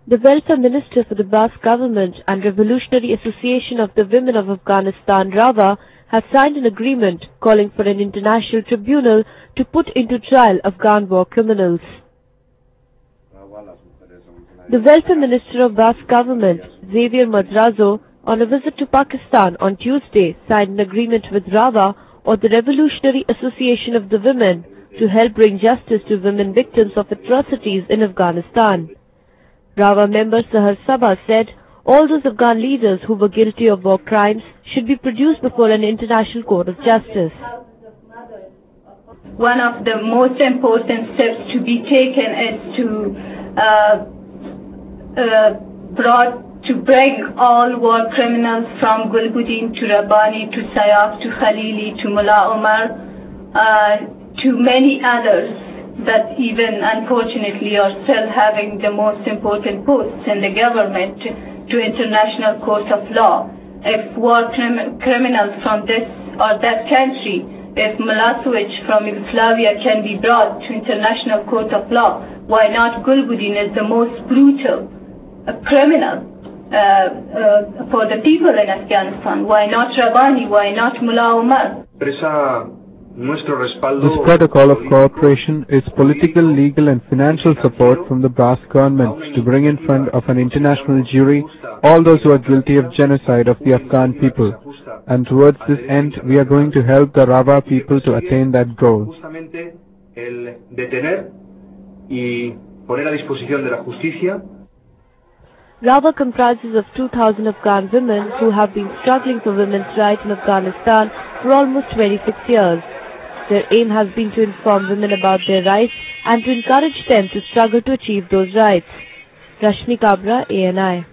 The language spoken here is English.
The Welfare Minister for the Basque Government and Revolutionary Association of the Women of Afghanistan, RAWA, has signed an agreement calling for an international tribunal to put into trial Afghan war criminals. The Welfare Minister of Basque Government, Xavier Madrazo, on a visit to Pakistan on Tuesday, signed an agreement with RAWA, or the Revolutionary Association of the Women, to help bring justice to women victims of atrocities in Afghanistan. RAWA member Sahar Sabha said all those Afghan leaders who were guilty of war crimes should be produced before an international court of justice. One of the most important steps to be taken is to bring all war criminals from Gulbuddin to Rabbani to Sayaf to Khalili to Mullah Omar to many others that even unfortunately are still having the most important posts in the government to international court of law. If war criminals from this or that country, if Milosevic from Yugoslavia can be brought to international court of law, why not Gulbuddin is the most brutal criminal for the people in Afghanistan? Why not Rabbani? Why not Mullah Omar? This protocol of cooperation is political, legal and financial support from the Basque government to bring in front of an international jury all those who are guilty of genocide of the Afghan people. And towards this end, we are going to help the RAWA people to attain that goal. RAWA comprises of 2,000 Afghan women who have been struggling for women's rights in Afghanistan for almost 26 years. Their aim has been to inform women about their rights and to encourage them to struggle to achieve those rights. Rashmi Kabra, ANI.